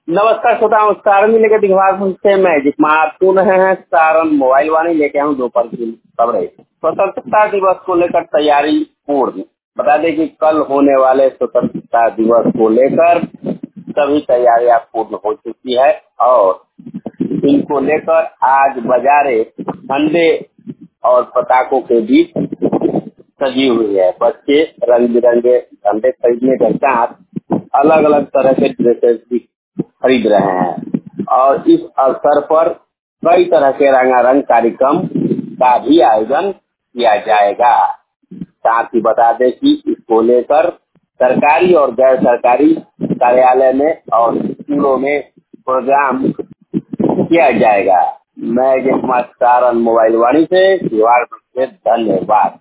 नमस्कार श्रोताओं, सारण जिले के दिघवार से मैं जिकमार सुन रहे हैं सारण मोबाइल वाणी लेके आऊँ दोपहर की खबरें। स्वतंत्रता दिवस को लेकर तैयारी पूर्ण। बता दें कि कल होने वाले स्वतंत्रता दिवस को लेकर सभी तैयारियां पूर्ण हो चुकी है और इनको लेकर आज बाजारे झंडे और पटाखों के बीच सजी हुई है। बच्चे रंग बिरंगे झंडे खरीदने के साथ अलग अलग तरह के ड्रेसेस भी खरीद रहे हैं और इस अवसर पर कई तरह के रंगारंग कार्यक्रम का भी आयोजन किया जाएगा। साथ ही बता दें कि इसको लेकर सरकारी और गैर सरकारी कार्यालय में और स्कूलों में प्रोग्राम किया जाएगा। मैं जिकमार सारण मोबाइल वाणी से धन्यवाद।